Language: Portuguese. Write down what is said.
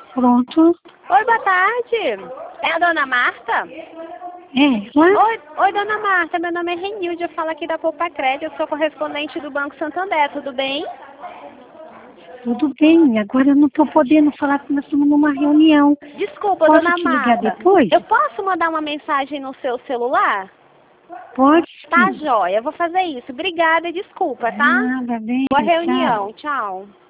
Pronto. Oi, boa tarde. É a dona Marta? É, lá? Oi, dona Marta. Meu nome é Renilde. Eu falo aqui da Poupa Crédito. Eu sou correspondente do Banco Santander. Tudo bem? Tudo bem. Agora eu não estou podendo falar porque nós estamos numa reunião. Desculpa, Posso dona te ligar Marta. depois? Eu posso mandar uma mensagem no seu celular? Pode Tá, sim. joia. Eu vou fazer isso. Obrigada e desculpa, tá? Nada, bem, Boa tchau. reunião. Tchau.